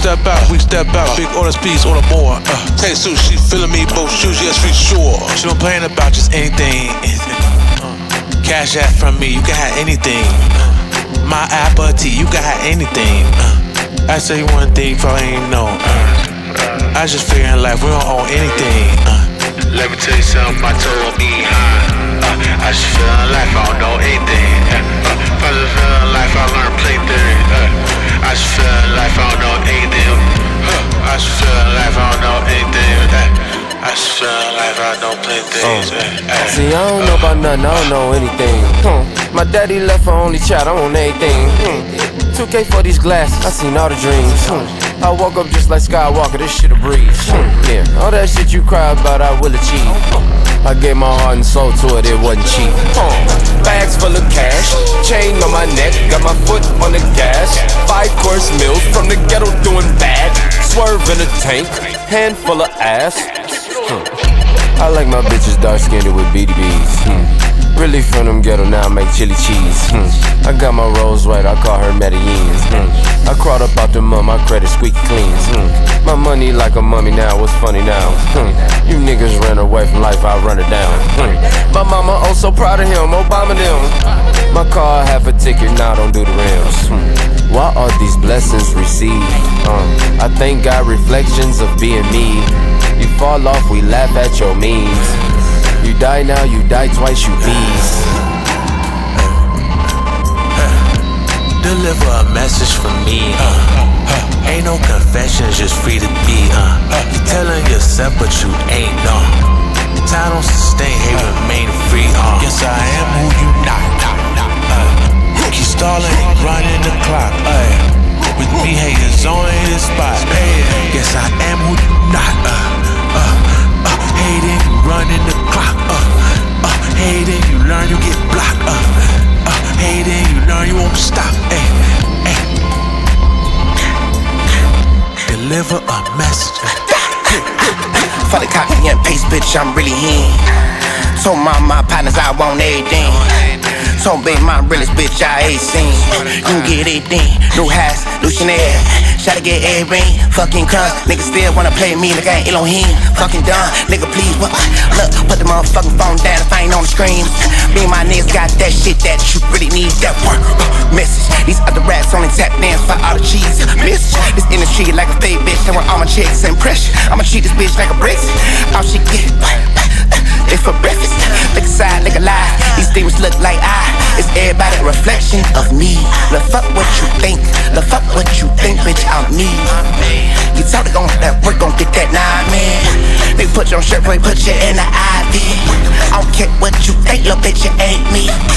step out, we step out. Big orders, please order more. Take suit, she feeling me, both shoes, yes, we sure. She don't complain about just anything. Cash app from me, you can have anything. My appetite, you can have anything. I say one thing, probably ain't know. I just figure in life, we don't own anything. Let me tell you something, I told me high. I just feel in life, I don't know anything. If I just feel in life, I learn play theory. I just feel in life, I don't know anything. I just feel in life, I don't know anything. I just feel in life, I don't play things. See, I don't know about nothing, I don't know anything. My daddy left for only child, I own everything. 2K for these glasses, I seen all the dreams. I woke up just like Skywalker, this shit a breeze. Yeah, all that shit you cry about, I will achieve. I gave my heart and soul to it, it wasn't cheap. Bags full of cash, chain on my neck, got my foot on the gas. 5-course meals from the ghetto doing bad. Swerve in a tank, handful of ass. I like my bitches dark skinned with BDBs. Really from them ghetto, now I make chili cheese. I got my Rolls Royce, I call her Medellin. I crawled up out the mud, my credit squeaky clean. My money like a mummy now, what's funny now? You niggas ran away from life, I run it down. My mama oh so proud of him, Obama them. My car half a ticket, now don't do the rims. Why are these blessings received? I thank God reflections of being me. You fall off, we laugh at your memes. You die now, you die twice, you bees. Deliver a message from me. Ain't no confessions, just free to be. You telling yourself, but you ain't no. Time don't sustain, hey, remain free. Yes, I am who you not. Keep stalling, running the clock. With me, haters only in the spot. Yes, I am who you not. Hating, you running the clock. Hating, you learn, you get blocked. Hating, you learn, you won't stop. Deliver a message. For the copy and paste, bitch, I'm really in. Told my partners I want everything. Told baby my realest bitch I ain't seen. You can get everything, new house, new Chanel. Try to get everything, fucking crumbs. Niggas still wanna play me like I ain't Elohim. Fucking dumb, nigga please, what? Look, put the motherfucking phone down if I ain't on the screen. Me and my niggas got that shit that you really need. That work, message. These other rats only tap dance for all the cheese. Message. This industry like a fake bitch, that want all my chicks and pressure. I'ma treat this bitch like a bricks. All she get, it's for breakfast. Look aside, look alive. These demons look like it's everybody a reflection of me. Look, fuck what you think. Look, fuck what you think, bitch, I'm me. You talk gon' that work, gon' get that 9 man. They put you on shirt, boy, put you in the IV. I don't care what you think, little bitch, you ain't me.